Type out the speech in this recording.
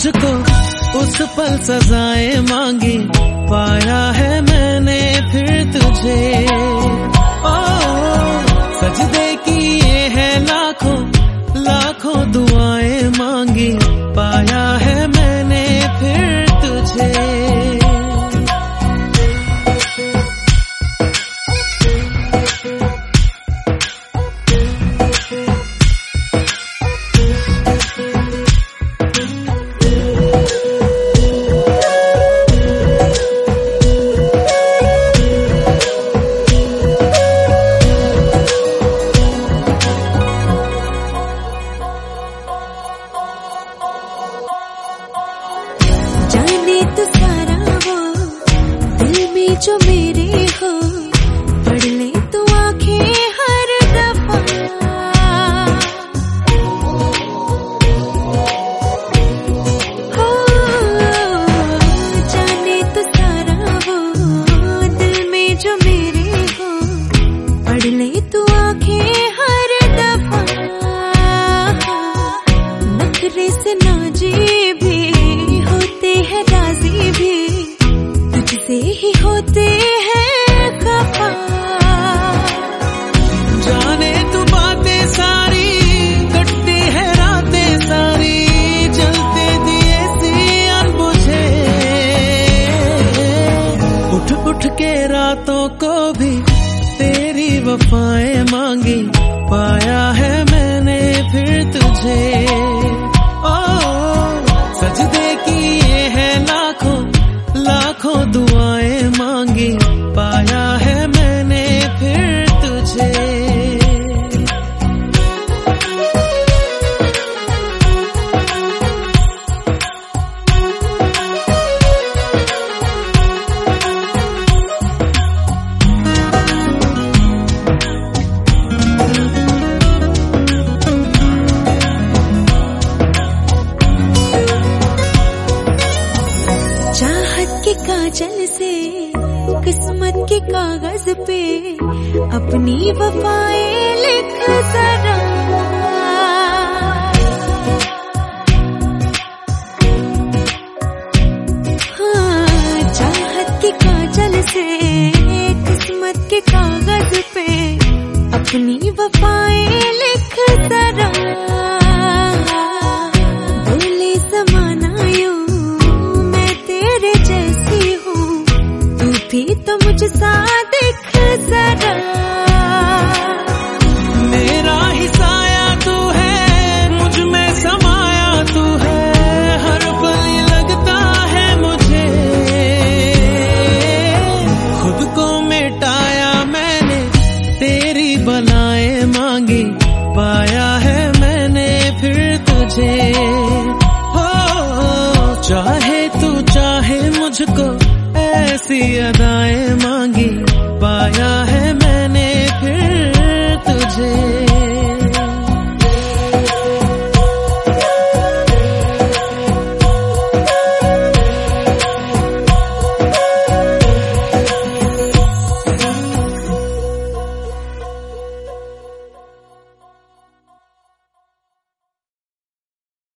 तुझको उस पल सजाएं मांगी, पाया है मैंने फिर तुझे। ओ सजदे किए हैं लाखों लाखों दुआएं मांगी, पाया है मैंने फिर तुझे। जाने तो सारा वो दिल में जो मेरे हो, पढ़ ले तो आंखें हर दफा। हो जाने तो सारा वो दिल में जो मेरे हो, पढ़ ले तो आंखें हर दफा। नखरे से नाजी भी राजी भी, तुझसे ही होते हैं खफा। जाने तू बातें सारी, कटती है रातें सारी, जलते दिए सी अनबुझे। उठ उठ के रातों को भी तेरी वफाएं मांगी, पाया है मैंने फिर तुझे। ओ सजदे किए हैं लाखों लाखों दुआएं मांगी, पाया है मैंने फिर तुझे। चाहत के काजल से किस्मत के कागज पे अपनी वफाएं लिख जरा। हाँ चाहत के काजल से किस्मत के कागज पे अपनी